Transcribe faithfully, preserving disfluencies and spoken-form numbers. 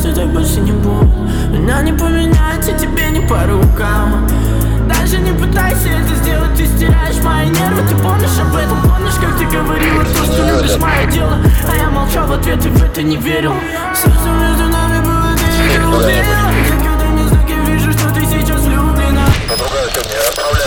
что так больше не будет. Меня не поменять, и тебе не по рукам. Даже не пытайся это сделать, ты стираешь мои нервы. Ты помнишь об этом, помнишь, как ты говорила то, что любишь мое дело. А я молчал в ответ и в это не верил. Сердце между нами было, ты это уверена. Когда мне знаки вижу, что ты сейчас влюблена. Другая сегодня,